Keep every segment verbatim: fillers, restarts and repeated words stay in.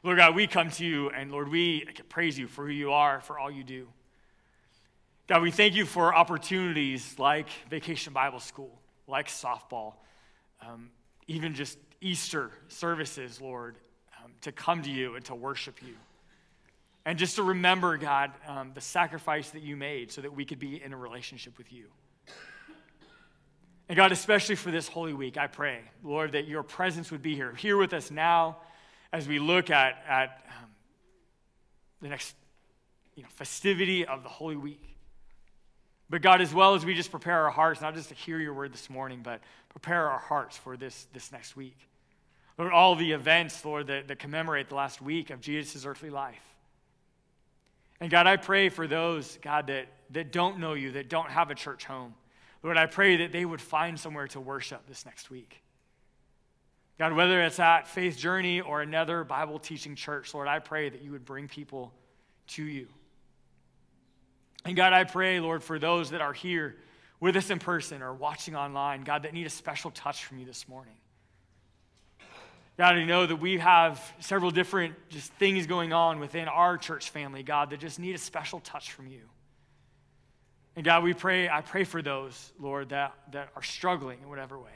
Lord God, we come to you, and Lord, we praise you for who you are, for all you do. God, we thank you for opportunities like Vacation Bible School, like softball, um, even just Easter services, Lord, um, to come to you and to worship you. And just to remember, God, um, the sacrifice that you made so that we could be in a relationship with you. And God, especially for this Holy Week, I pray, Lord, that your presence would be here, here with us now as we look at, at um, the next you know, festivity of the Holy Week. But God, as well as we just prepare our hearts, not just to hear your word this morning, but prepare our hearts for this, this next week. Lord, all the events, Lord, that, that commemorate the last week of Jesus' earthly life. And God, I pray for those, God, that, that don't know you, that don't have a church home. Lord, I pray that they would find somewhere to worship this next week. God, whether it's at Faith Journey or another Bible teaching church, Lord, I pray that you would bring people to you. And God, I pray, Lord, for those that are here with us in person or watching online, God, that need a special touch from you this morning. God, I know that we have several different just things going on within our church family, God, that just need a special touch from you. And God, we pray, I pray for those, Lord, that, that are struggling in whatever way.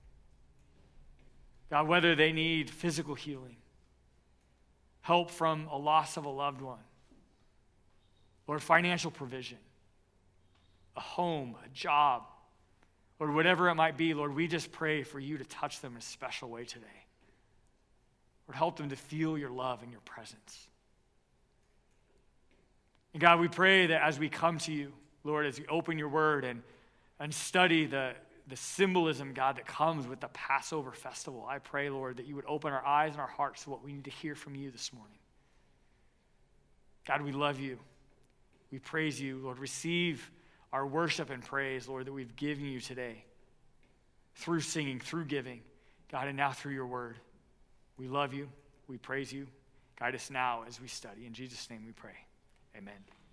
God, whether they need physical healing, help from a loss of a loved one, Lord, financial provision, a home, a job, Lord, whatever it might be, Lord, we just pray for you to touch them in a special way today. Lord, help them to feel your love and your presence. And God, we pray that as we come to you, Lord, as we open your word and, and study the, the symbolism, God, that comes with the Passover festival, I pray, Lord, that you would open our eyes and our hearts to what we need to hear from you this morning. God, we love you. We praise you. Lord, receive our worship and praise, Lord, that we've given you today through singing, through giving, God, and now through your word. We love you. We praise you. Guide us now as we study. In Jesus' name we pray. Amen.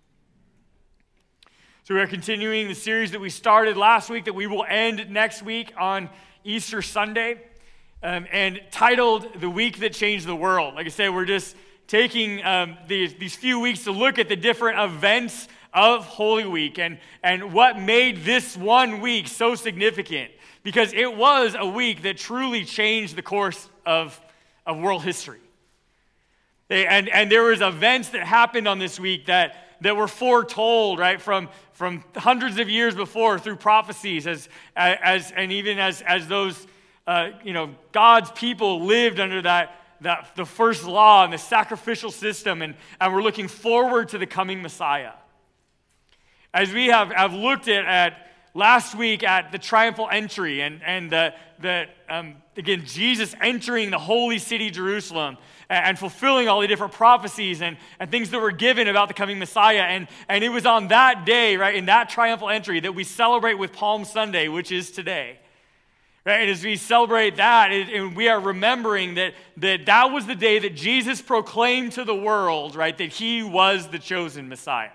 So we are continuing the series that we started last week that we will end next week on Easter Sunday, um, and titled The Week That Changed the World. Like I said, we're just taking um, these, these few weeks to look at the different events of Holy Week and, and what made this one week so significant, because it was a week that truly changed the course of, of world history. And, and there was events that happened on this week that that were foretold, right, from, from hundreds of years before through prophecies, as, as and even as, as those, uh, you know, God's people lived under that, that the first law and the sacrificial system, and, and we're looking forward to the coming Messiah. As we have, have looked at, at last week at the triumphal entry and, and the, the um, again, Jesus entering the holy city, Jerusalem, and fulfilling all the different prophecies and, and things that were given about the coming Messiah. And, and it was on that day, right, in that triumphal entry that we celebrate with Palm Sunday, which is today. Right? And as we celebrate that, it, and we are remembering that, that that was the day that Jesus proclaimed to the world, right, that he was the chosen Messiah.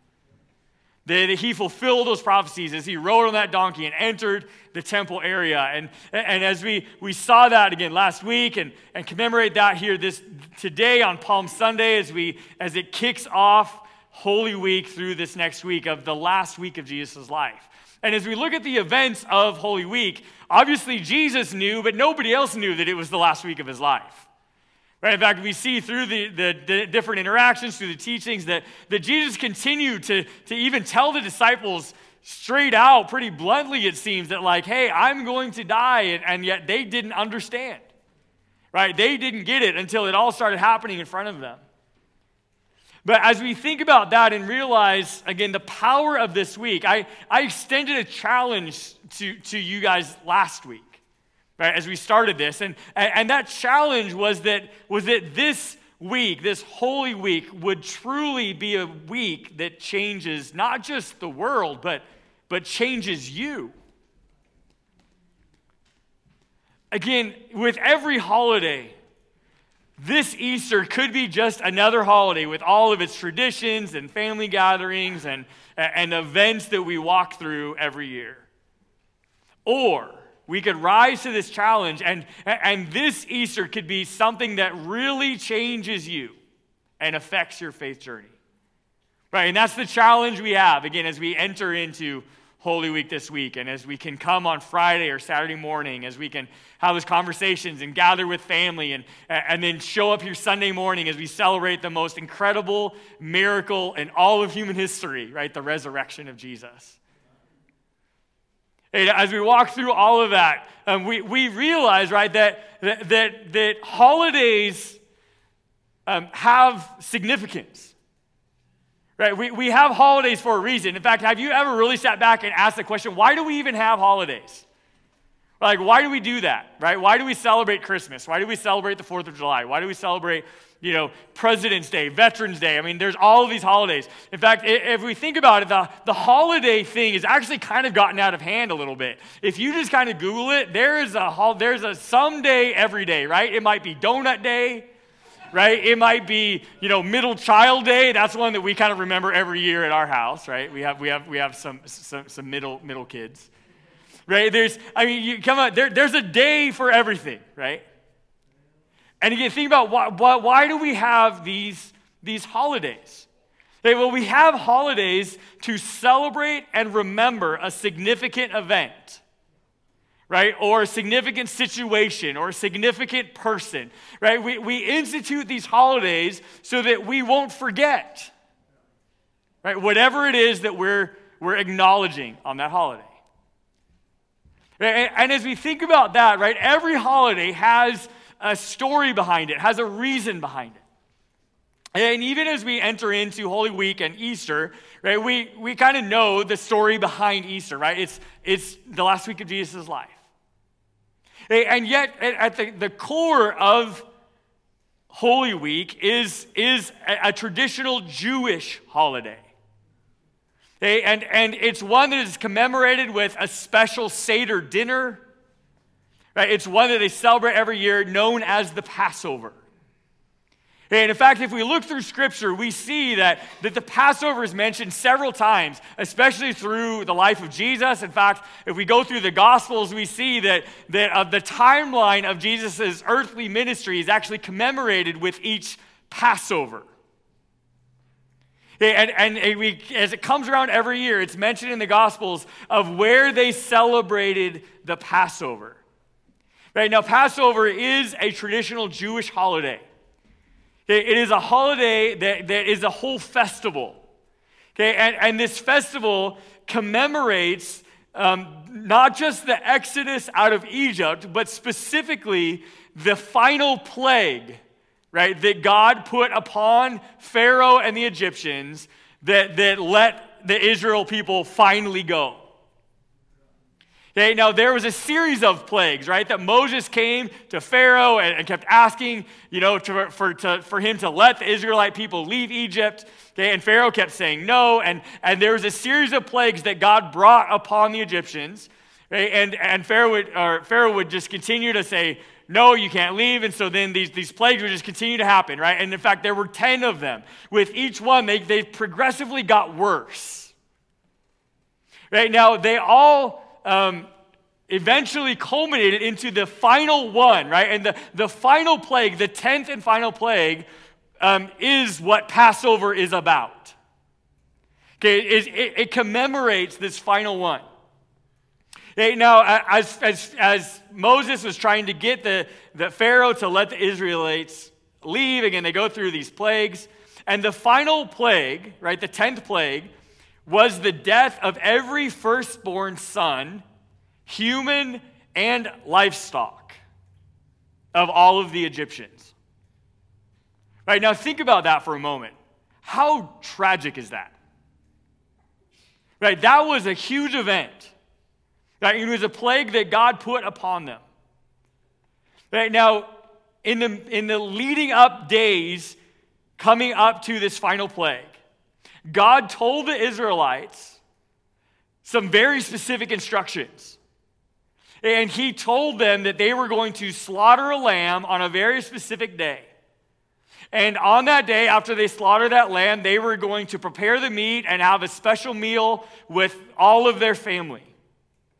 That he fulfilled those prophecies as he rode on that donkey and entered the temple area. And, and as we, we saw that again last week and, and commemorate that here this today on Palm Sunday as we as it kicks off Holy Week through this next week of the last week of Jesus' life. And as we look at the events of Holy Week, obviously Jesus knew, but nobody else knew that it was the last week of his life. Right? In fact, we see through the, the, the different interactions, through the teachings, that, that Jesus continued to, to even tell the disciples straight out, pretty bluntly it seems, that like, hey, I'm going to die, and, and yet they didn't understand. Right? They didn't get it until it all started happening in front of them. But as we think about that and realize, again, the power of this week, I, I extended a challenge to, to you guys last week. Right, as we started this, and, and that challenge was that, was that this week, this Holy Week, would truly be a week that changes not just the world, but, but changes you. Again, with every holiday, this Easter could be just another holiday with all of its traditions and family gatherings and, and events that we walk through every year. Or we could rise to this challenge, and, and this Easter could be something that really changes you and affects your faith journey. Right, and that's the challenge we have, again, as we enter into Holy Week this week, and as we can come on Friday or Saturday morning, as we can have those conversations and gather with family, and, and then show up here Sunday morning as we celebrate the most incredible miracle in all of human history, right, the resurrection of Jesus. And as we walk through all of that, um, we, we realize, right, that, that, that, that holidays um, have significance. Right, we, we have holidays for a reason. In fact, have you ever really sat back and asked the question, why do we even have holidays? Like, why do we do that, right? Why do we celebrate Christmas? Why do we celebrate the fourth of July? Why do we celebrate, you know, President's Day, Veterans Day? I mean, there's all of these holidays. In fact, if we think about it, the, the holiday thing has actually kind of gotten out of hand a little bit. If you just kind of Google it, there is a, there's a someday every day, right? It might be Donut Day. Right? It might be, you know, Middle Child Day. That's one that we kind of remember every year at our house, right? We have we have we have some some, some middle middle kids. Right? There's I mean, you come on, there, there's a day for everything, right? And you can think about why, why why do we have these these holidays? Okay, well, we have holidays to celebrate and remember a significant event. Right? Or a significant situation, or a significant person, right? We, we institute these holidays so that we won't forget, right? Whatever it is that we're, we're acknowledging on that holiday. And, and as we think about that, right, every holiday has a story behind it, has a reason behind it. And even as we enter into Holy Week and Easter, right, we, we kind of know the story behind Easter, right? It's, it's the last week of Jesus' life. And yet, at the, the core of Holy Week is, is a, a traditional Jewish holiday. And, and it's one that is commemorated with a special Seder dinner. Right? It's one that they celebrate every year, known as the Passover. And in fact, if we look through Scripture, we see that, that the Passover is mentioned several times, especially through the life of Jesus. In fact, if we go through the Gospels, we see that, that uh, the timeline of Jesus' earthly ministry is actually commemorated with each Passover. And, and, and we, as it comes around every year, it's mentioned in the Gospels of where they celebrated the Passover. Right now, Passover is a traditional Jewish holiday. It is a holiday that, that is a whole festival. Okay, and, and this festival commemorates um, not just the exodus out of Egypt, but specifically the final plague, right, that God put upon Pharaoh and the Egyptians that, that let the Israel people finally go. Okay, now there was a series of plagues, right, that Moses came to Pharaoh and, and kept asking, you know, to, for, to, for him to let the Israelite people leave Egypt. Okay, and Pharaoh kept saying no, and, and there was a series of plagues that God brought upon the Egyptians, right, and, and Pharaoh would, or Pharaoh would just continue to say, no, you can't leave, and so then these, these plagues would just continue to happen, right, and in fact, there were ten of them. With each one, they, they progressively got worse. Right, now, they all... Um, eventually culminated into the final one, right? And the, the final plague, the tenth and final plague, um, is what Passover is about. Okay, it, it, it commemorates this final one. Okay, now, as, as, as Moses was trying to get the, the Pharaoh to let the Israelites leave, again, they go through these plagues, and the final plague, right, the tenth plague, was the death of every firstborn son, human and livestock, of all of the Egyptians. Right, now think about that for a moment. How tragic is that? Right, that was a huge event. Right, it was a plague that God put upon them. Right, now, in the, in the leading up days coming up to this final plague, God told the Israelites some very specific instructions. And he told them that they were going to slaughter a lamb on a very specific day. And on that day, after they slaughtered that lamb, they were going to prepare the meat and have a special meal with all of their family.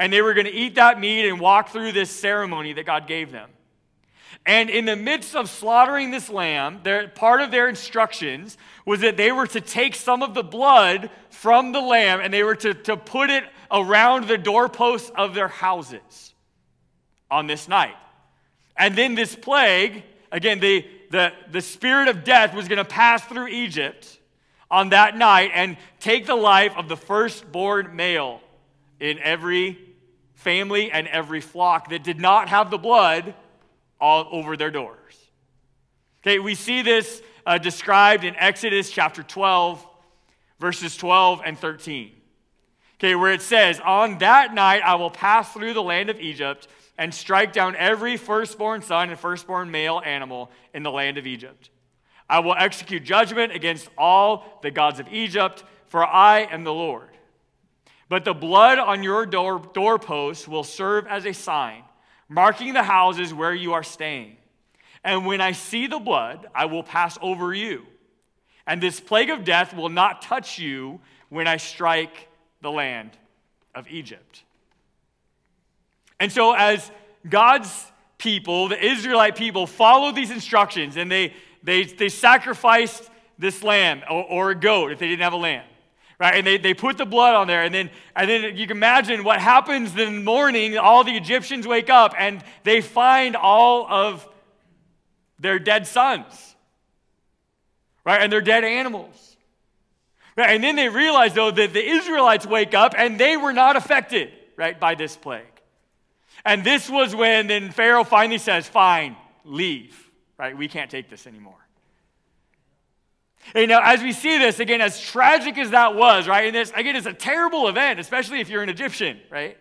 And they were going to eat that meat and walk through this ceremony that God gave them. And in the midst of slaughtering this lamb, their, part of their instructions was that they were to take some of the blood from the lamb and they were to, to put it around the doorposts of their houses on this night. And then this plague, again, the, the, the spirit of death was going to pass through Egypt on that night and take the life of the firstborn male in every family and every flock that did not have the blood all over their doors. Okay, we see this uh, described in Exodus chapter twelve, verses twelve and thirteen. Okay, where it says, "On that night I will pass through the land of Egypt and strike down every firstborn son and firstborn male animal in the land of Egypt. I will execute judgment against all the gods of Egypt, for I am the Lord. But the blood on your door, doorposts will serve as a sign, marking the houses where you are staying. And when I see the blood, I will pass over you. And this plague of death will not touch you when I strike the land of Egypt." And so as God's people, the Israelite people, followed these instructions and they They, they sacrificed this lamb or, or a goat if they didn't have a lamb, right? And they, they put the blood on there. And then, and then you can imagine what happens in the morning. All the Egyptians wake up and they find all of their dead sons, right? And their dead animals. Right? And then they realize, though, that the Israelites wake up and they were not affected, right, by this plague. And this was when then Pharaoh finally says, "Fine, leave." Right? We can't take this anymore. And now, as we see this, again, as tragic as that was, right? And this, again, it's a terrible event, especially if you're an Egyptian, right?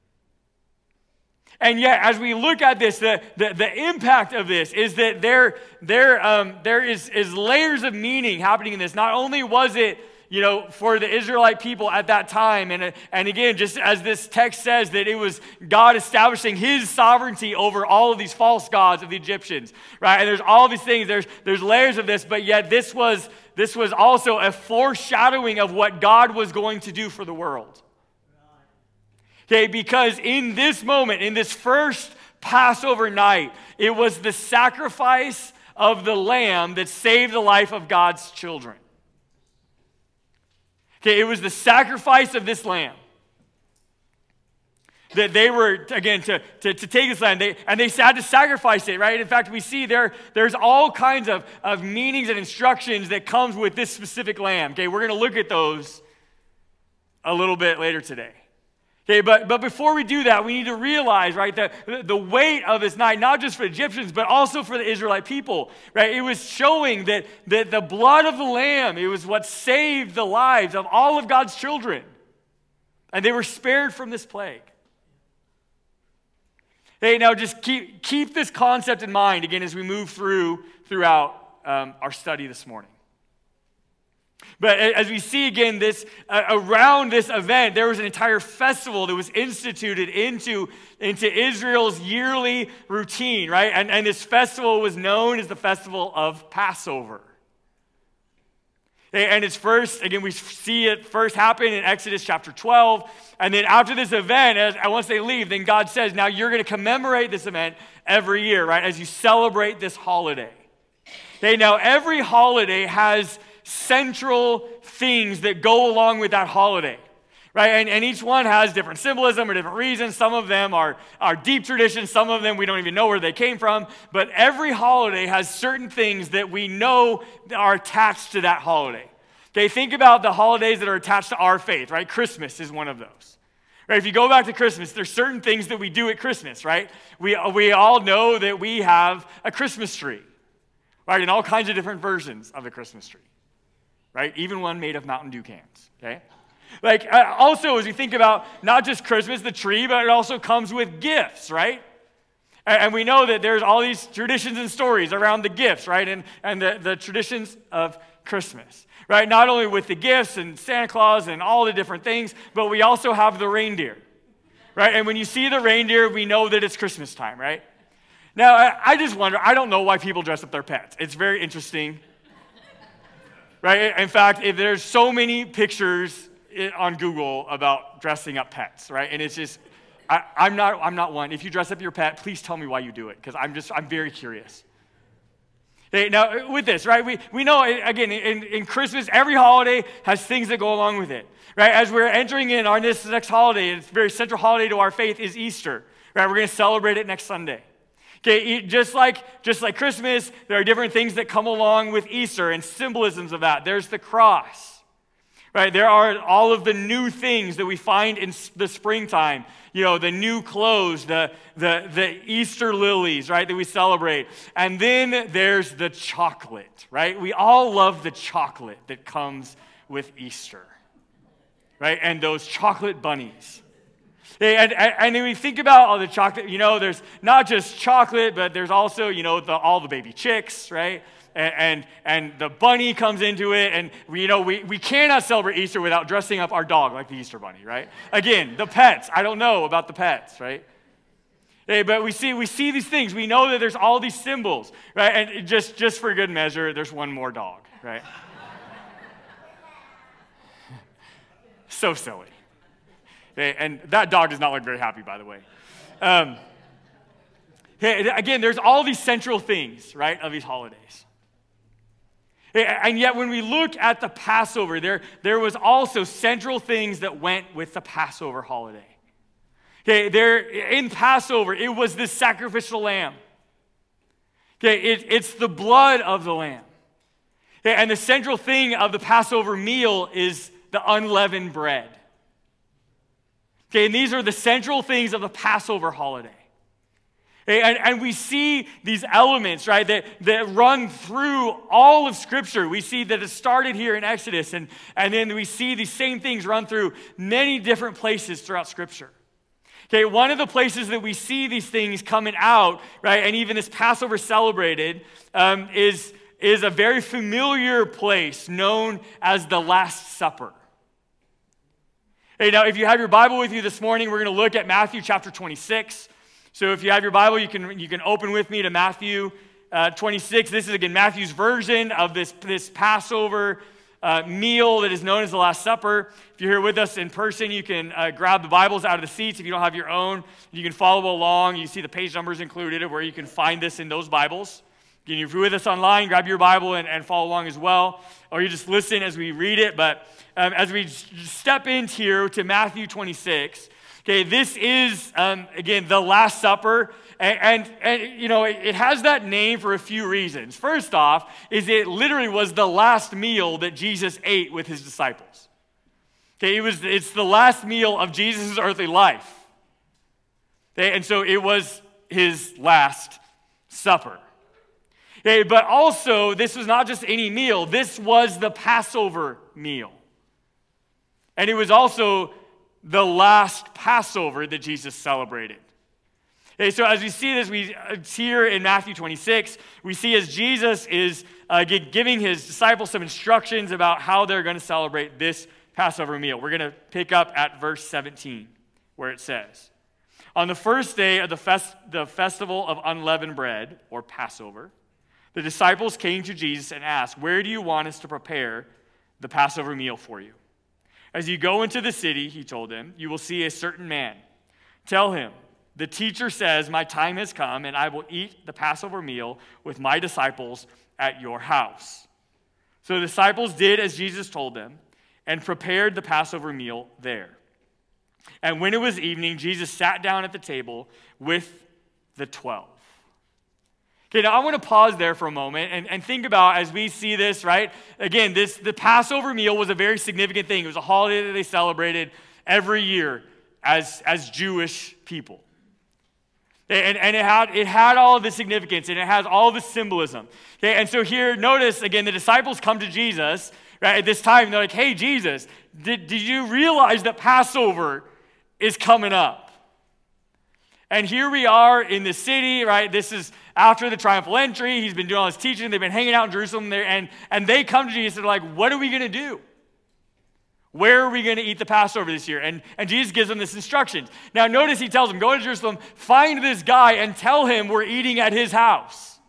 And yet, as we look at this, the, the, the impact of this is that there, there, um, there is, is layers of meaning happening in this. Not only was it, you know, for the Israelite people at that time, and, and again, just as this text says, that it was God establishing his sovereignty over all of these false gods of the Egyptians, right? And there's all these things, there's, there's layers of this, but yet this was, this was also a foreshadowing of what God was going to do for the world. Okay, because in this moment, in this first Passover night, it was the sacrifice of the lamb that saved the life of God's children. Okay, it was the sacrifice of this lamb that they were, again, to, to, to take this lamb, they, and they had to sacrifice it, right? In fact, we see there, there's all kinds of, of meanings and instructions that comes with this specific lamb. Okay, we're going to look at those a little bit later today. Okay, but, but before we do that, we need to realize, right, that the weight of this night, not just for Egyptians, but also for the Israelite people, right? It was showing that, that the blood of the lamb, it was what saved the lives of all of God's children. And they were spared from this plague. Hey, now just keep, keep this concept in mind, again, as we move through throughout um, our study this morning. But as we see again, this uh, around this event, there was an entire festival that was instituted into, into Israel's yearly routine, right? And, and this festival was known as the festival of Passover. And it's first, again, we see it first happen in Exodus chapter twelve. And then after this event, as, once they leave, then God says, now you're going to commemorate this event every year, right? As you celebrate this holiday. Okay, now every holiday has central things that go along with that holiday, right? And, and each one has different symbolism or different reasons. Some of them are, are deep traditions. Some of them we don't even know where they came from. But every holiday has certain things that we know are attached to that holiday. Okay, think about the holidays that are attached to our faith, right? Christmas is one of those. Right? If you go back to Christmas, there's certain things that we do at Christmas, right? We, we all know that we have a Christmas tree, right? And all kinds of different versions of the Christmas tree. Right? Even one made of Mountain Dew cans, okay? Like, uh, also, as we think about not just Christmas, the tree, but it also comes with gifts, right? And, and we know that there's all these traditions and stories around the gifts, right? And, and the, the traditions of Christmas, right? Not only with the gifts and Santa Claus and all the different things, but we also have the reindeer, right? And when you see the reindeer, we know that it's Christmas time, right? Now, I, I just wonder, I don't know why people dress up their pets. It's very interesting. Right? In fact, if there's so many pictures on Google about dressing up pets, right? And it's just, I, I'm not, I'm not one. If you dress up your pet, please tell me why you do it, because I'm just, I'm very curious. Okay, now, with this, right, we, we know, again, in, in Christmas, every holiday has things that go along with it, right? As we're entering in our this next holiday, it's a very central holiday to our faith, is Easter, right? We're going to celebrate it next Sunday. Okay, just like, just like Christmas, there are different things that come along with Easter and symbolisms of that. There's the cross. Right, there are all of the new things that we find in the springtime. You know, the new clothes, the, the, the Easter lilies, right, that we celebrate. And then there's the chocolate, right? We all love the chocolate that comes with Easter, right? And those chocolate bunnies. And, and, and when we think about all the chocolate, you know, there's not just chocolate, but there's also, you know, the, all the baby chicks, right? And, and and the bunny comes into it, and we, you know, we, we cannot celebrate Easter without dressing up our dog like the Easter bunny, right? Again, the pets. I don't know about the pets, right? Hey, but we see we see these things. We know that there's all these symbols, right? And just, just for good measure, there's one more dog, right? So silly. Hey, and that dog does not look very happy, by the way. Um, hey, again, there's all these central things, right, of these holidays. And yet when we look at the Passover, there, there was also central things that went with the Passover holiday. Okay, there in Passover, it was this sacrificial lamb. Okay, it, it's the blood of the lamb. Okay, and the central thing of the Passover meal is the unleavened bread. Okay, and these are the central things of the Passover holiday. And, and we see these elements, right, that, that run through all of Scripture. We see that it started here in Exodus, and, and then we see these same things run through many different places throughout Scripture. Okay, one of the places that we see these things coming out, right, and even this Passover celebrated, um, is, is a very familiar place known as the Last Supper. Hey, now, if you have your Bible with you this morning, we're going to look at Matthew chapter twenty-six. So if you have your Bible, you can you can open with me to Matthew uh, twenty-six. This is, again, Matthew's version of this, this Passover uh, meal that is known as the Last Supper. If you're here with us in person, you can uh, grab the Bibles out of the seats. If you don't have your own, you can follow along. You see the page numbers included of where you can find this in those Bibles. Again, if you're with us online, grab your Bible and, and follow along as well. Or you just listen as we read it. But um, as we step in here to Matthew twenty-six, okay, this is, um, again, the Last Supper, and, and, and you know, it, it has that name for a few reasons. First off, is it literally was the last meal that Jesus ate with his disciples. Okay, it was, it's the last meal of Jesus' earthly life. Okay, and so it was his last supper. Okay, but also, this was not just any meal. This was the Passover meal. And it was also the last Passover that Jesus celebrated. Okay, so as we see this, we here in Matthew twenty-six, we see as Jesus is uh, giving his disciples some instructions about how they're going to celebrate this Passover meal. We're going to pick up at verse seventeen, where it says, "On the first day of the, fest- the festival of unleavened bread, or Passover, the disciples came to Jesus and asked, 'Where do you want us to prepare the Passover meal for you?' 'As you go into the city,' he told them, 'you will see a certain man. Tell him, the teacher says, my time has come, and I will eat the Passover meal with my disciples at your house.' So the disciples did as Jesus told them and prepared the Passover meal there. And when it was evening, Jesus sat down at the table with the twelve." Okay, now I want to pause there for a moment and, and think about as we see this, right? Again, this the Passover meal was a very significant thing. It was a holiday that they celebrated every year as, as Jewish people. And, and it had it had all of the significance, and it has all of the symbolism. Okay, and so here, notice, again, the disciples come to Jesus, right, at this time. They're like, "Hey, Jesus, did, did you realize that Passover is coming up?" And here we are in the city, right? This is after the triumphal entry. He's been doing all his teaching. They've been hanging out in Jerusalem there, and, and they come to Jesus and they're like, "What are we going to do? Where are we going to eat the Passover this year?" And, and Jesus gives them this instruction. Now notice he tells them, "Go to Jerusalem, find this guy, and tell him we're eating at his house."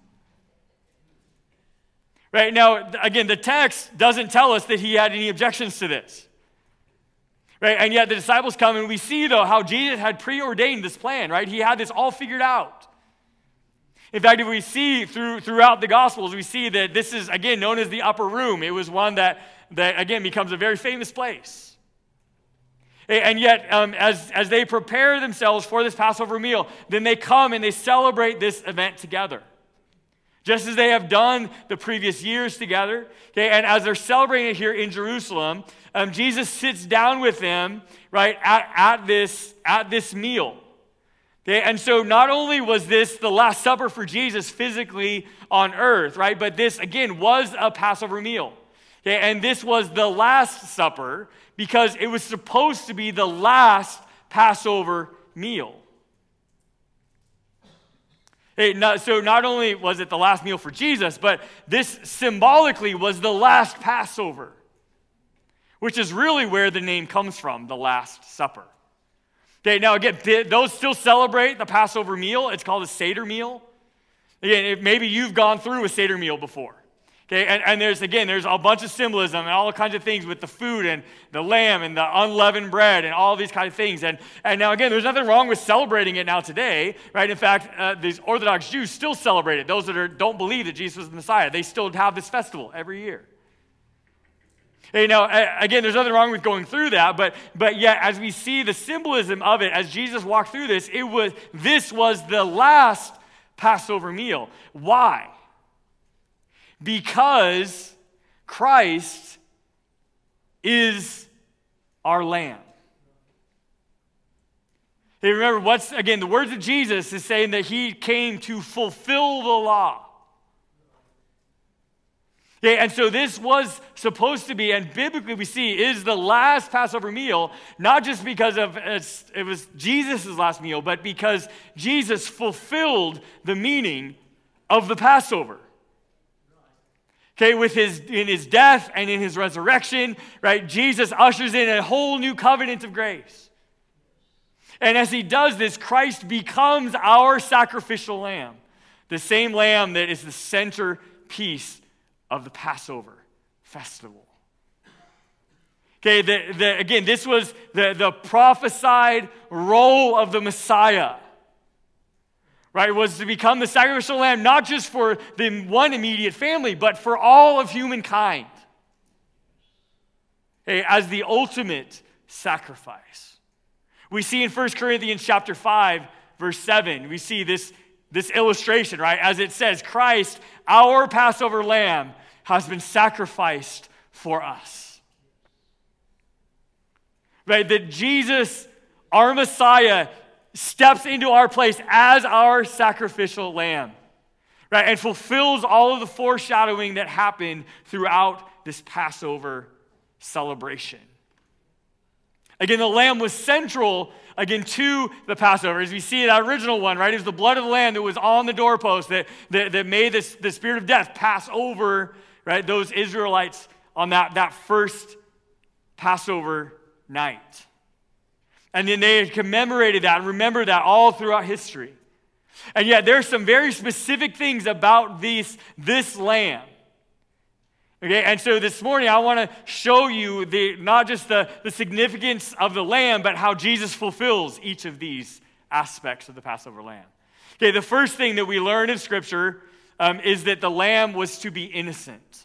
Right? Now, again, the text doesn't tell us that he had any objections to this. Right? And yet the disciples come, and we see, though, how Jesus had preordained this plan, right? He had this all figured out. In fact, if we see through, throughout the Gospels, we see that this is, again, known as the upper room. It was one that, that again, becomes a very famous place. And yet, um, as, as they prepare themselves for this Passover meal, then they come and they celebrate this event together. Just as they have done the previous years together. Okay, and as they're celebrating it here in Jerusalem, um, Jesus sits down with them, right, at, at, this, at this meal. Okay, and so not only was this the Last Supper for Jesus physically on earth, right, but this, again, was a Passover meal. Okay, and this was the Last Supper because it was supposed to be the last Passover meal. Hey, not, so not only was it the last meal for Jesus, but this symbolically was the last Passover, which is really where the name comes from, the Last Supper. Okay, now again, those still celebrate the Passover meal. It's called a Seder meal. Again, maybe you've gone through a Seder meal before. Okay, and, and there's, again, there's a bunch of symbolism and all kinds of things with the food and the lamb and the unleavened bread and all these kind of things. And, and now, again, there's nothing wrong with celebrating it now today, right? In fact, uh, these Orthodox Jews still celebrate it. Those that are, don't believe that Jesus was the Messiah, they still have this festival every year. Hey, now, again, there's nothing wrong with going through that, but, but yet, as we see the symbolism of it, as Jesus walked through this, it was this was the last Passover meal. Why? Because Christ is our Lamb. Hey, remember, what's, again, the words of Jesus is saying that he came to fulfill the law. Okay, and so this was supposed to be, and biblically we see, is the last Passover meal, not just because of it's, it was Jesus' last meal, but because Jesus fulfilled the meaning of the Passover. Okay, with his in his death and in his resurrection, right? Jesus ushers in a whole new covenant of grace. And as he does this, Christ becomes our sacrificial lamb, the same lamb that is the centerpiece of the Passover festival. Okay, the, the, again, this was the, the prophesied role of the Messiah. Right, was to become the sacrificial lamb, not just for the one immediate family, but for all of humankind. Okay, as the ultimate sacrifice. We see in First Corinthians chapter five, verse seven, we see this, this illustration, right? As it says, Christ, our Passover lamb, has been sacrificed for us. Right, that Jesus, our Messiah, steps into our place as our sacrificial lamb, right, and fulfills all of the foreshadowing that happened throughout this Passover celebration. Again, the lamb was central, again, to the Passover. As we see that original one, right, it was the blood of the lamb that was on the doorpost that, that, that made this, the spirit of death pass over, right, those Israelites on that, that first Passover night. And then they had commemorated that and remembered that all throughout history. And yet there's some very specific things about these, this lamb. Okay, and so this morning I want to show you the not just the, the significance of the lamb, but how Jesus fulfills each of these aspects of the Passover lamb. Okay, the first thing that we learn in Scripture um, is that the lamb was to be innocent.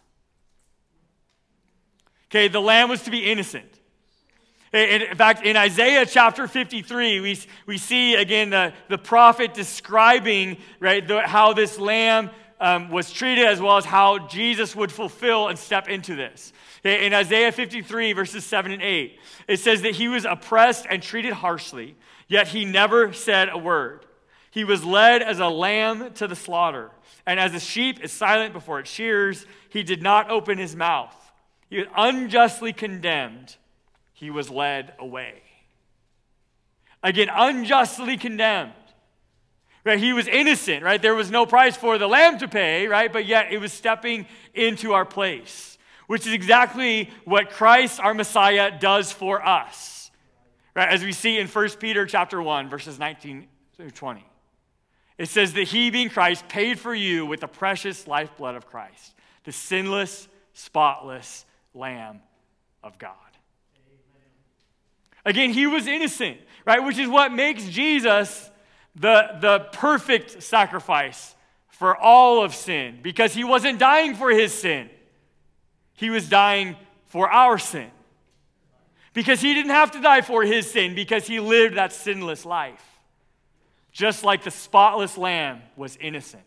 Okay, the lamb was to be innocent. In fact, in Isaiah chapter fifty-three, we, we see, again, the, the prophet describing, right, the, how this lamb um, was treated, as well as how Jesus would fulfill and step into this. In Isaiah fifty-three, verses seven and eight, it says that he was oppressed and treated harshly, yet he never said a word. He was led as a lamb to the slaughter, and as a sheep is silent before its shearers, he did not open his mouth. He was unjustly condemned. He was led away. Again, unjustly condemned. Right? He was innocent, right? There was no price for the lamb to pay, right? But yet it was stepping into our place, which is exactly what Christ, our Messiah, does for us. Right? As we see in First Peter chapter one, verses nineteen through twenty. It says that he, being Christ, paid for you with the precious lifeblood of Christ, the sinless, spotless Lamb of God. Again, he was innocent, right? Which is what makes Jesus the, the perfect sacrifice for all of sin, because he wasn't dying for his sin. He was dying for our sin. Because he didn't have to die for his sin, because he lived that sinless life. Just like the spotless lamb was innocent.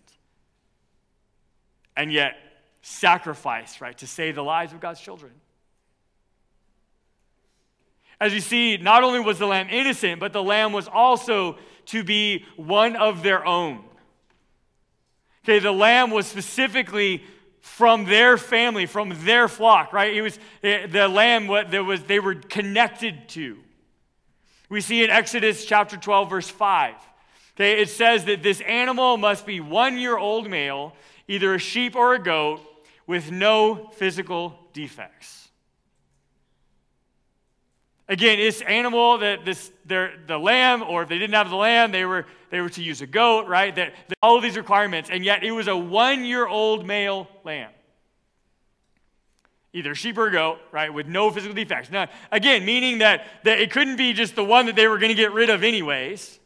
And yet sacrificed, right, to save the lives of God's children. As you see, not only was the lamb innocent, but the lamb was also to be one of their own. Okay, the lamb was specifically from their family, from their flock, right? It was the lamb what there was they were connected to. We see in Exodus chapter twelve, verse five. Okay, it says that this animal must be one year old male, either a sheep or a goat, with no physical defects. Again, this animal, that this the lamb, or if they didn't have the lamb, they were they were to use a goat, right? That all of these requirements, and yet it was a one-year-old male lamb, either a sheep or a goat, right, with no physical defects. Now, again, meaning that that it couldn't be just the one that they were going to get rid of anyways,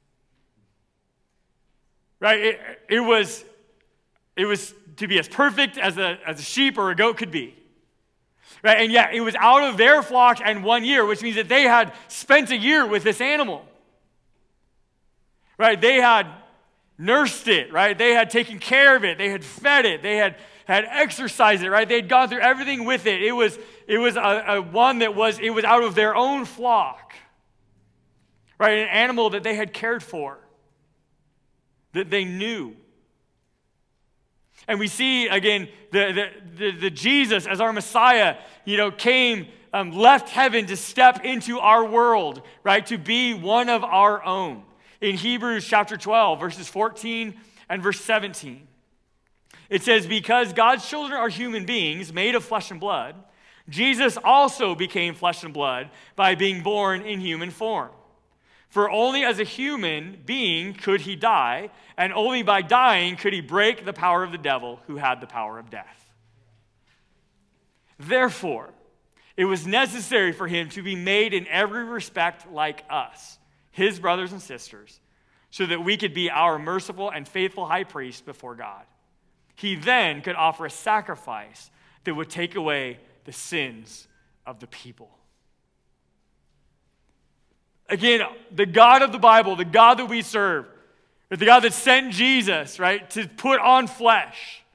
right? It, it was it was to be as perfect as a as a sheep or a goat could be. Right, and yet it was out of their flock and one year, which means that they had spent a year with this animal. Right, they had nursed it, right? They had taken care of it. They had fed it. They had, had exercised it, right? They had gone through everything with it. It was, it was a, a one that was, it was out of their own flock. Right, an animal that they had cared for, that they knew. And we see, again, the, the, the, the Jesus as our Messiah, you know, came, um, left heaven to step into our world, right, to be one of our own. In Hebrews chapter twelve, verses fourteen and verse seventeen, it says, because God's children are human beings made of flesh and blood, Jesus also became flesh and blood by being born in human form. For only as a human being could he die, and only by dying could he break the power of the devil, who had the power of death. Therefore, it was necessary for him to be made in every respect like us, his brothers and sisters, so that we could be our merciful and faithful high priest before God. He then could offer a sacrifice that would take away the sins of the people. Again, the God of the Bible, the God that we serve, the God that sent Jesus, right, to put on flesh,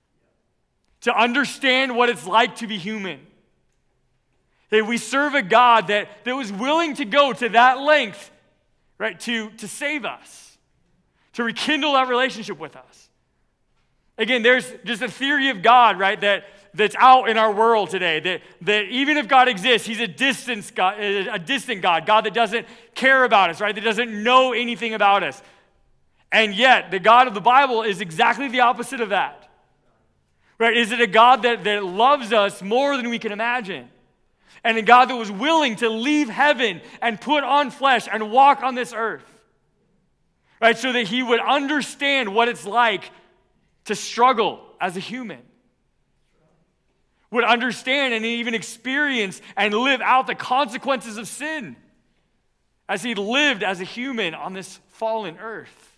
to understand what it's like to be human. That we serve a God that, that was willing to go to that length, right, to, to save us, to rekindle that relationship with us. Again, there's just a theory of God, right, that that's out in our world today, that, that even if God exists, he's a distant God, a distant God, God that doesn't care about us, right, that doesn't know anything about us. And yet, the God of the Bible is exactly the opposite of that. Right? Is it a God that, that loves us more than we can imagine? And a God that was willing to leave heaven and put on flesh and walk on this earth. Right? So that he would understand what it's like to struggle as a human. Would understand and even experience and live out the consequences of sin as he lived as a human on this fallen earth.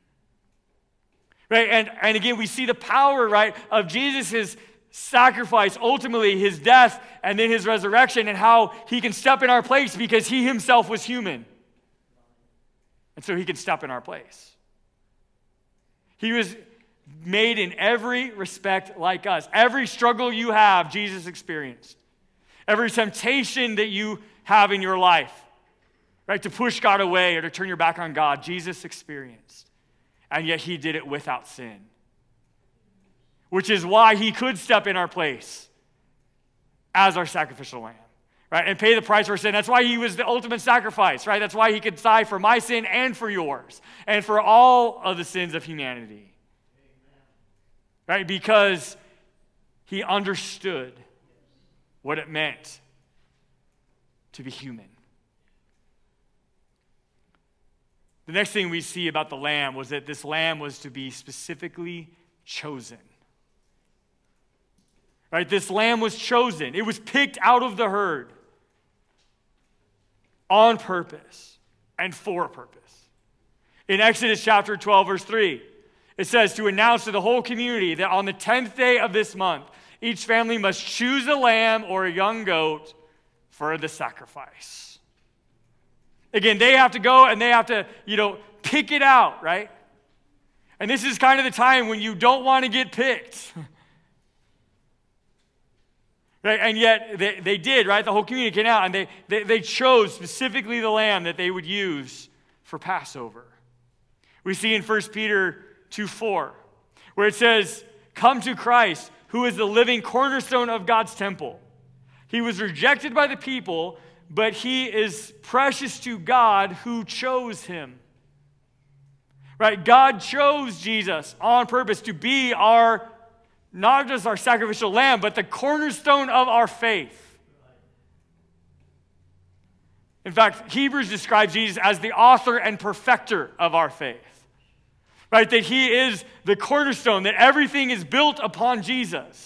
Right? And, and again, we see the power, right, of Jesus' sacrifice, ultimately his death and then his resurrection, and how he can step in our place because he himself was human. And so he can step in our place. He was made in every respect like us. Every struggle you have, Jesus experienced. Every temptation that you have in your life, right, to push God away or to turn your back on God, Jesus experienced. And yet he did it without sin. Which is why he could step in our place as our sacrificial lamb, right, and pay the price for sin. That's why he was the ultimate sacrifice, right? That's why he could die for my sin and for yours and for all of the sins of humanity. Right? Because he understood what it meant to be human. The next thing we see about the lamb was that this lamb was to be specifically chosen. Right? This lamb was chosen. It was picked out of the herd. on purpose and for a purpose. In Exodus chapter twelve, verse three, it says to announce to the whole community that on the tenth day of this month, each family must choose a lamb or a young goat for the sacrifice. Again, they have to go and they have to, you know, pick it out, right? And this is kind of the time when you don't want to get picked. Right? And yet they, they did, right? The whole community came out and they, they, they chose specifically the lamb that they would use for Passover. We see in First Peter two four, where it says, "Come to Christ, who is the living cornerstone of God's temple. He was rejected by the people, but he is precious to God who chose him." Right? God chose Jesus on purpose to be our, not just our sacrificial lamb, but the cornerstone of our faith. In fact, Hebrews describes Jesus as the author and perfecter of our faith. Right? That he is the cornerstone, that everything is built upon Jesus.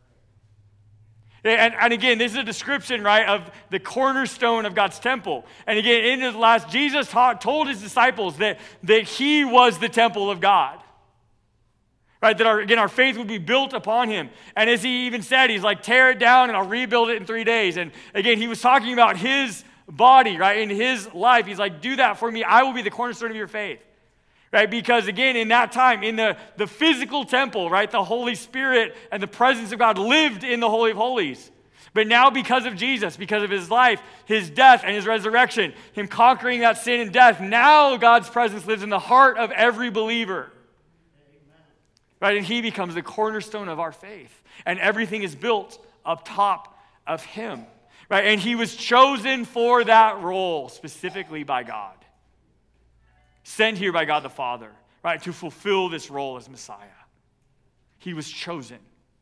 And, and again, this is a description, right, of the cornerstone of God's temple. And again, in his last, Jesus taught, told his disciples that, that he was the temple of God. Right, that our, again, our faith would be built upon him. And as he even said, he's like, tear it down and I'll rebuild it in three days. And again, he was talking about his body, right, in his life. He's like, do that for me. I will be the cornerstone of your faith. Right, because again, in that time, in the, the physical temple, right, the Holy Spirit and the presence of God lived in the Holy of Holies. But now because of Jesus, because of his life, his death, and his resurrection, him conquering that sin and death, now God's presence lives in the heart of every believer. Amen. Right, and he becomes the cornerstone of our faith. And everything is built up top of him. Right, and he was chosen for that role specifically by God. Sent here by God the Father, right, to fulfill this role as Messiah. He was chosen.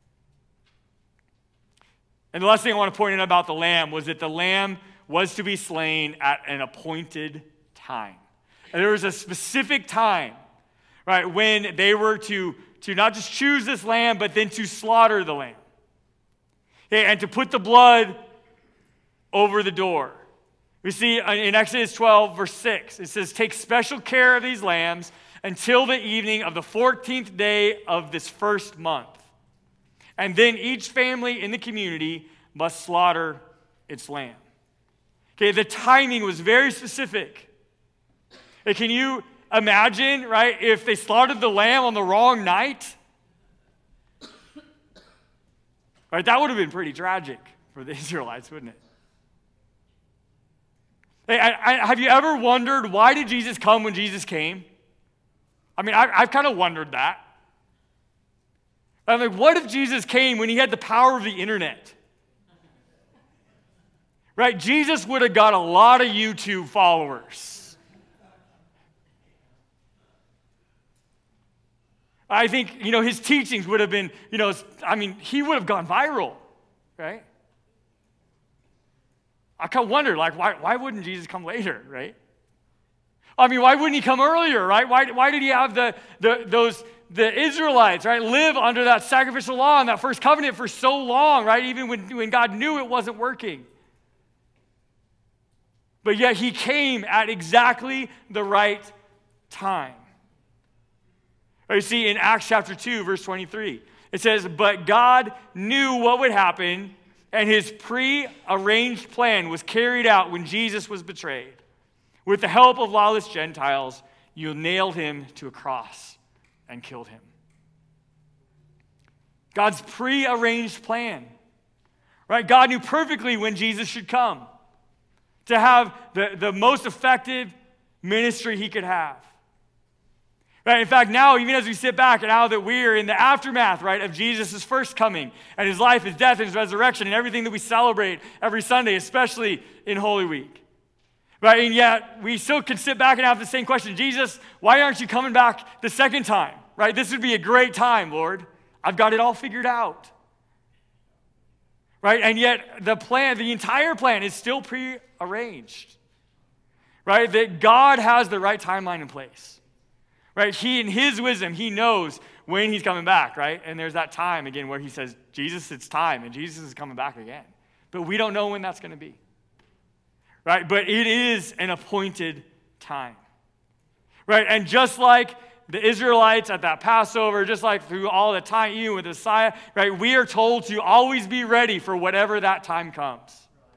And the last thing I want to point out about the lamb was that the lamb was to be slain at an appointed time. And there was a specific time, right, when they were to, to not just choose this lamb, but then to slaughter the lamb. Okay, and to put the blood over the door. We see in Exodus twelve, verse six, it says, "Take special care of these lambs until the evening of the fourteenth day of this first month. And then each family in the community must slaughter its lamb." Okay, the timing was very specific. Hey, can you imagine, right, if they slaughtered the lamb on the wrong night? Right, that would have been pretty tragic for the Israelites, wouldn't it? Hey, I, I, have you ever wondered, why did Jesus come when Jesus came? I mean, I, I've kind of wondered that. I'm like, what if Jesus came when he had the power of the internet? Right? Jesus would have got a lot of YouTube followers. I think, you know, his teachings would have been, you know, I mean, he would have gone viral, right? I kind of wonder, like, why, why wouldn't Jesus come later, right? I mean, why wouldn't he come earlier, right? Why, why did he have the, the those the Israelites, right, live under that sacrificial law and that first covenant for so long, right? Even when, when God knew it wasn't working. But yet he came at exactly the right time. Right, you see, in Acts chapter two, verse twenty-three, it says, "But God knew what would happen, and his pre-arranged plan was carried out when Jesus was betrayed. With the help of lawless Gentiles, you nailed him to a cross and killed him." God's pre-arranged plan. Right? God knew perfectly when Jesus should come to have the, the most effective ministry he could have. Right? In fact, now, even as we sit back and now that we're in the aftermath, right, of Jesus' first coming and his life, his death, his resurrection, and everything that we celebrate every Sunday, especially in Holy Week. Right? And yet, we still can sit back and have the same question. Jesus, why aren't you coming back the second time? Right? This would be a great time, Lord. I've got it all figured out. Right? And yet, the plan, the entire plan is still pre-arranged. Right? That God has the right timeline in place. Right? He, in his wisdom, he knows when he's coming back, right? And there's that time, again, where he says, Jesus, it's time, and Jesus is coming back again. But we don't know when that's going to be. right? But it is an appointed time, right? And just like the Israelites at that Passover, just like through all the time, even with the Messiah, right? We are told to always be ready for whatever that time comes.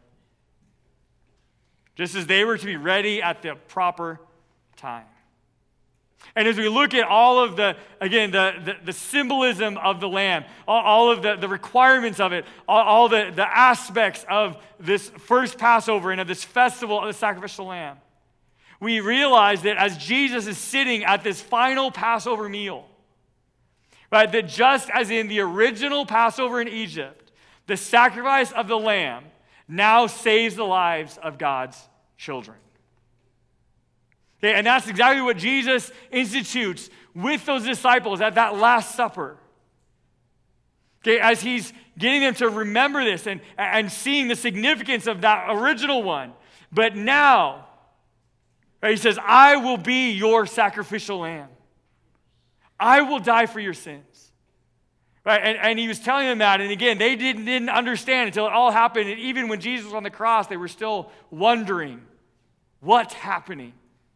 Just as they were to be ready at the proper time. And as we look at all of the, again, the, the, the symbolism of the Lamb, all, all of the, the requirements of it, all, all the, the aspects of this first Passover and of this festival of the sacrificial Lamb, we realize that as Jesus is sitting at this final Passover meal, right, that just as in the original Passover in Egypt, the sacrifice of the Lamb now saves the lives of God's children. Okay, and that's exactly what Jesus institutes with those disciples at that Last Supper. Okay, as he's getting them to remember this and, and seeing the significance of that original one. But now, right, he says, I will be your sacrificial lamb. I will die for your sins. Right, and, and he was telling them that, and again, they didn't, didn't understand until it all happened. And even when Jesus was on the cross, they were still wondering, what's happening?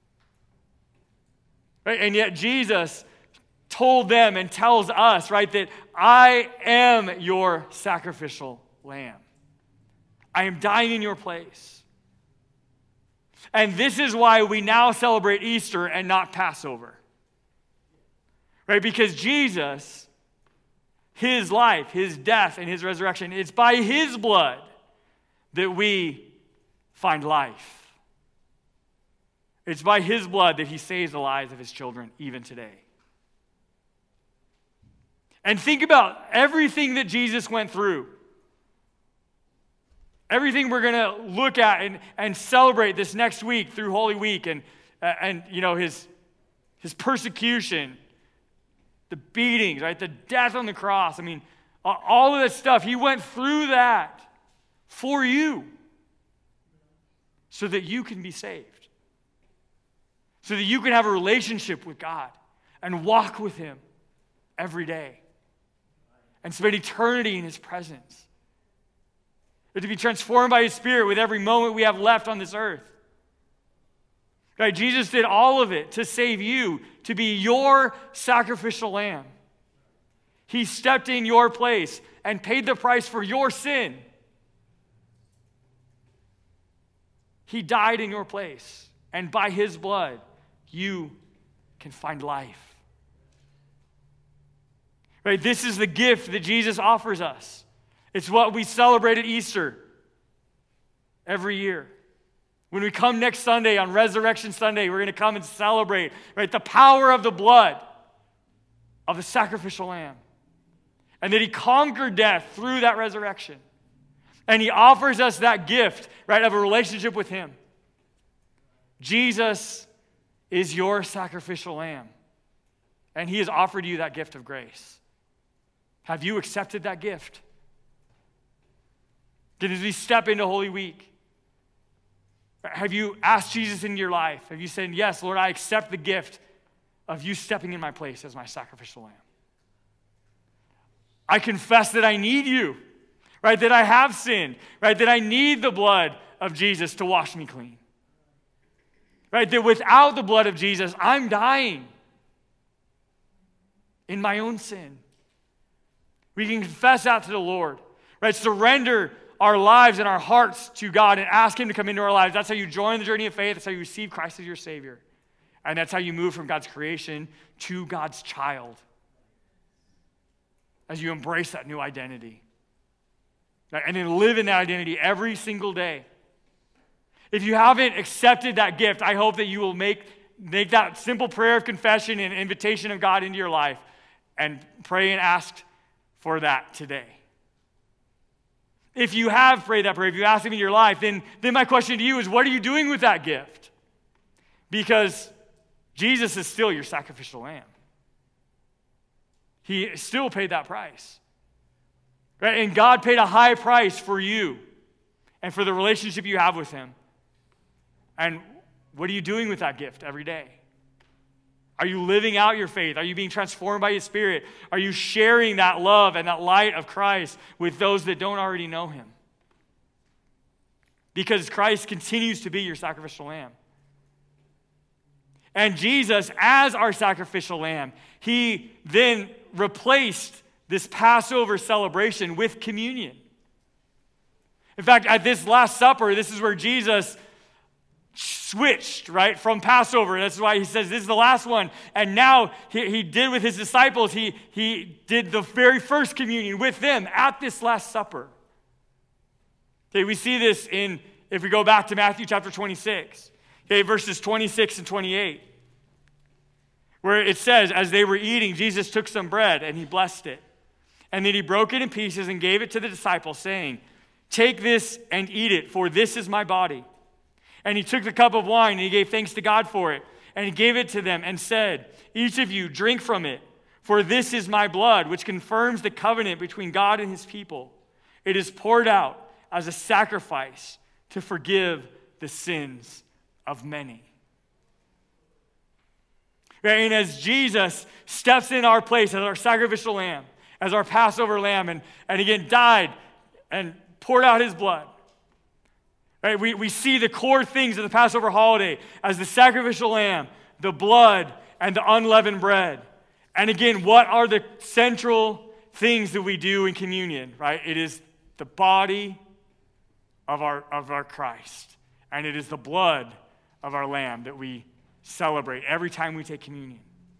Right? And yet Jesus told them and tells us, right, that I am your sacrificial lamb. I am dying in your place. And this is why we now celebrate Easter and not Passover. Right? Because Jesus, his life, his death, and his resurrection, it's by his blood that we find life. It's by his blood that he saves the lives of his children even today. And think about everything that Jesus went through. Everything we're going to look at and, and celebrate this next week through Holy Week and, uh, and you know, his, his persecution, the beatings, right, the death on the cross. I mean, all of that stuff, he went through that for you so that you can be saved. So that you can have a relationship with God and walk with him every day and spend eternity in his presence. Or to be transformed by his Spirit with every moment we have left on this earth. Right? Jesus did all of it to save you, to be your sacrificial lamb. He stepped in your place and paid the price for your sin. He died in your place, and by his blood, you can find life. Right? This is the gift that Jesus offers us. It's what we celebrate at Easter every year. When we come next Sunday on Resurrection Sunday, we're going to come and celebrate, right, the power of the blood of the sacrificial lamb. And that he conquered death through that resurrection. And he offers us that gift, right, of a relationship with him. Jesus is your sacrificial lamb. And he has offered you that gift of grace. Have you accepted that gift? Did as we step into Holy Week, have you asked Jesus into your life? Have you said, yes, Lord, I accept the gift of you stepping in my place as my sacrificial lamb? I confess that I need you, right? That I have sinned, right? That I need the blood of Jesus to wash me clean. Right? That without the blood of Jesus, I'm dying in my own sin. We can confess that to the Lord. Right? Surrender our lives and our hearts to God and ask him to come into our lives. That's how you join the journey of faith. That's how you receive Christ as your Savior. And that's how you move from God's creation to God's child. As you embrace that new identity. Right? And then live in that identity every single day. If you haven't accepted that gift, I hope that you will make, make that simple prayer of confession and invitation of God into your life and pray and ask for that today. If you have prayed that prayer, if you asked him in your life, then, then my question to you is, what are you doing with that gift? Because Jesus is still your sacrificial lamb. He still paid that price. Right? And God paid a high price for you and for the relationship you have with him. And what are you doing with that gift every day? Are you living out your faith? Are you being transformed by his Spirit? Are you sharing that love and that light of Christ with those that don't already know him? because Christ continues to be your sacrificial lamb. And Jesus, as our sacrificial lamb, he then replaced this Passover celebration with communion. In fact, at this Last Supper, this is where Jesus switched, right, from Passover. That's why he says this is the last one. And now he, he did with his disciples, he, he did the very first communion with them at this Last Supper. Okay, we see this in, if we go back to Matthew chapter twenty-six, okay, verses twenty-six and twenty-eight, where it says, as they were eating, Jesus took some bread and he blessed it. And then he broke it in pieces and gave it to the disciples, saying, "Take this and eat it, for this is my body." And he took the cup of wine and he gave thanks to God for it. And he gave it to them and said, "Each of you drink from it, for this is my blood, which confirms the covenant between God and his people. It is poured out as a sacrifice to forgive the sins of many." And as Jesus steps in our place as our sacrificial lamb, as our Passover lamb, and, and again died and poured out his blood, right? We, we see the core things of the Passover holiday as the sacrificial lamb, the blood, and the unleavened bread. And again, what are the central things that we do in communion, right? It is the body of our, of our Christ, and it is the blood of our lamb that we celebrate every time we take communion.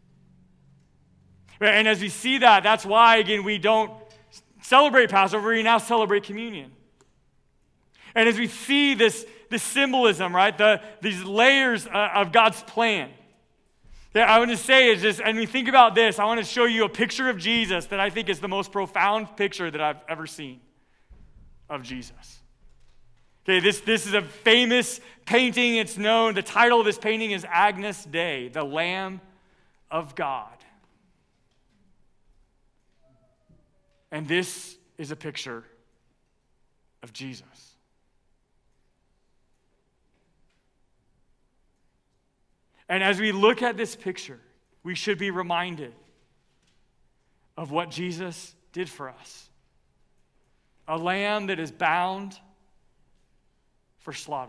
And as we see that, that's why, again, we don't celebrate Passover, we now celebrate communion. And as we see this, this symbolism, right, the, these layers uh, of God's plan, yeah, I want to say is just, and we think about this, I want to show you a picture of Jesus that I think is the most profound picture that I've ever seen of Jesus. Okay, this, this is a famous painting. It's known, the title of this painting is Agnus Dei, the Lamb of God. And this is a picture of Jesus. And as we look at this picture, we should be reminded of what Jesus did for us. A lamb that is bound for slaughter.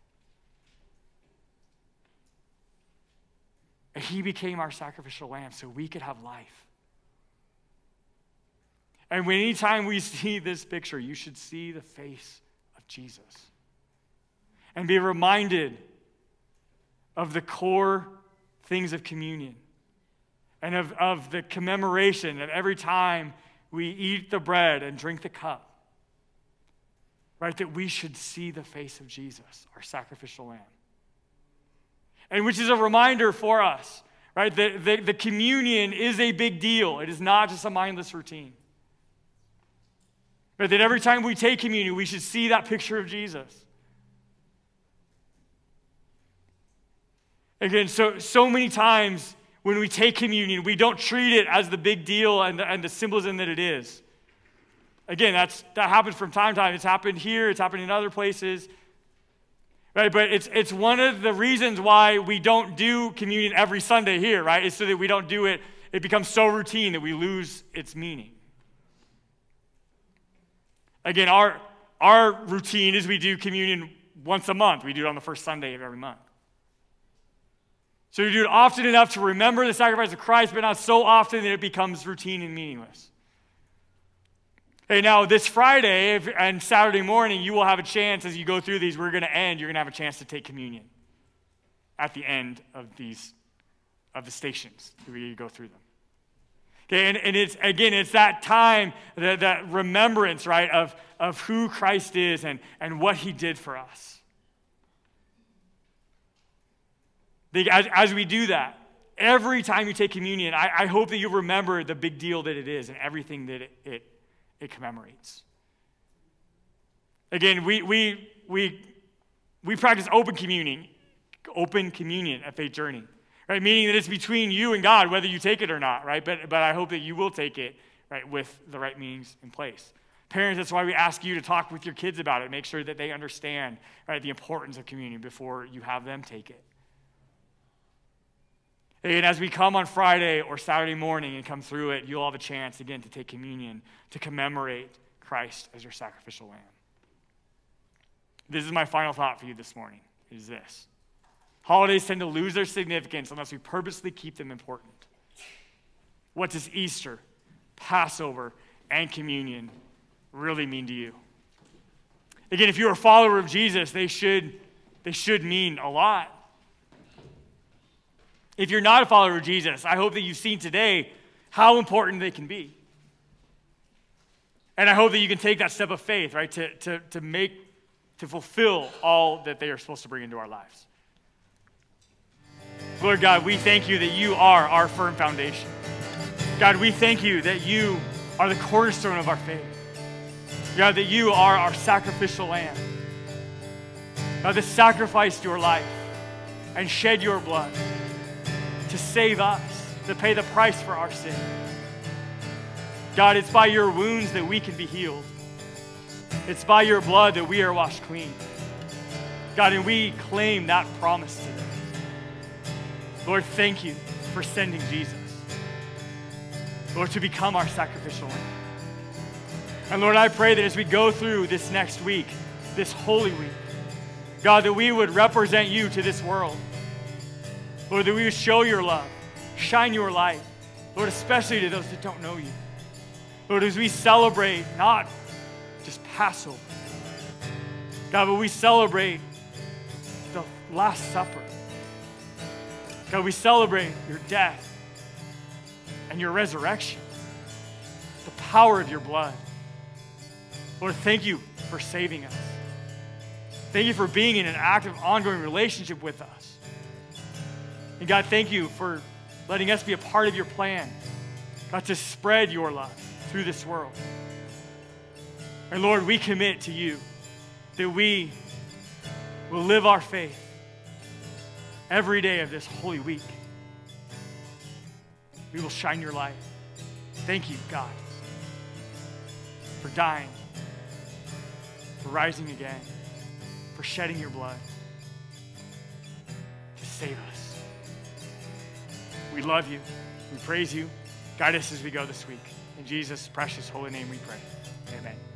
And he became our sacrificial lamb so we could have life. And when anytime we see this picture, you should see the face of Jesus and be reminded of the core things of communion and of, of the commemoration of every time we eat the bread and drink the cup. Right, that we should see the face of Jesus, our sacrificial lamb. And which is a reminder for us, right, that the, the communion is a big deal. It is not just a mindless routine. But that every time we take communion, we should see that picture of Jesus. Again, so, so many times when we take communion, we don't treat it as the big deal and the, and the symbolism that it is. Again, that's, that happens from time to time. It's happened here. It's happened in other places. Right? But it's, it's one of the reasons why we don't do communion every Sunday here, right? It's so that we don't do it. It becomes so routine that we lose its meaning. Again, our, our routine is we do communion once a month. We do it on the first Sunday of every month. So we do it often enough to remember the sacrifice of Christ, but not so often that it becomes routine and meaningless. Hey, now this Friday and Saturday morning, you will have a chance as you go through these. We're going to end. You're going to have a chance to take communion at the end of these, of the stations where you go through them. Okay, and, and it's, again, it's that time, that, that remembrance, right, of, of who Christ is and, and what he did for us. As, as we do that, every time you take communion, I, I hope that you remember the big deal that it is and everything that it, it It commemorates. Again, we we we we practice open communion, open communion at Faith Journey, right? Meaning that it's between you and God, whether you take it or not, right? But but I hope that you will take it, right, with the right means in place. Parents, that's why we ask you to talk with your kids about it. Make sure that they understand, right, the importance of communion before you have them take it. And as we come on Friday or Saturday morning and come through it, you'll have a chance, again, to take communion, to commemorate Christ as your sacrificial lamb. This is my final thought for you this morning, is this. Holidays tend to lose their significance unless we purposely keep them important. What does Easter, Passover, and communion really mean to you? Again, if you're a follower of Jesus, they should, they should mean a lot. If you're not a follower of Jesus, I hope that you've seen today how important they can be. And I hope that you can take that step of faith, right, to, to, to make, to fulfill all that they are supposed to bring into our lives. Lord God, we thank you that you are our firm foundation. God, we thank you that you are the cornerstone of our faith. God, that you are our sacrificial lamb. God, that sacrificed your life and shed your blood to save us, to pay the price for our sin. God, it's by your wounds that we can be healed. It's by your blood that we are washed clean. God, and we claim that promise today. Lord, thank you for sending Jesus, Lord, to become our sacrificial lamb. And Lord, I pray that as we go through this next week, this holy week, God, that we would represent you to this world. Lord, that we would show your love, shine your light, Lord, especially to those that don't know you. Lord, as we celebrate not just Passover, God, but we celebrate the Last Supper. God, we celebrate your death and your resurrection, the power of your blood. Lord, thank you for saving us. Thank you for being in an active, ongoing relationship with us. And God, thank you for letting us be a part of your plan, God, to spread your love through this world. And Lord, we commit to you that we will live our faith every day of this holy week. We will shine your light. Thank you, God, for dying, for rising again, for shedding your blood to save us. We love you. We praise you. Guide us as we go this week. In Jesus' precious holy name we pray. Amen.